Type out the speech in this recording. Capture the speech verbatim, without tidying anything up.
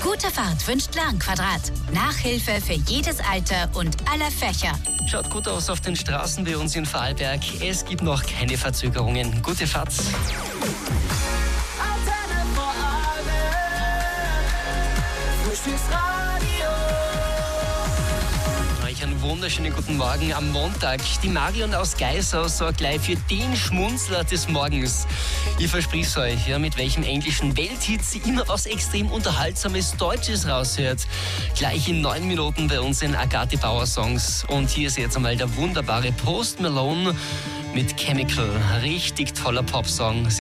Gute Fahrt wünscht Lernquadrat. Nachhilfe für jedes Alter und aller Fächer. Schaut gut aus auf den Straßen bei uns in Vorarlberg. Es gibt noch keine Verzögerungen. Gute Fahrt. Euch einen wunderschönen guten Morgen am Montag. Die Marion aus Geisau sorgt gleich für den Schmunzler des Morgens. Ich versprich es euch, ja, mit welchem englischen Welthit sie immer was extrem unterhaltsames Deutsches raushört. Gleich in neun Minuten bei uns in Agathe Bauer Songs. Und hier ist jetzt einmal der wunderbare Post Malone mit Chemical. Richtig toller Popsong.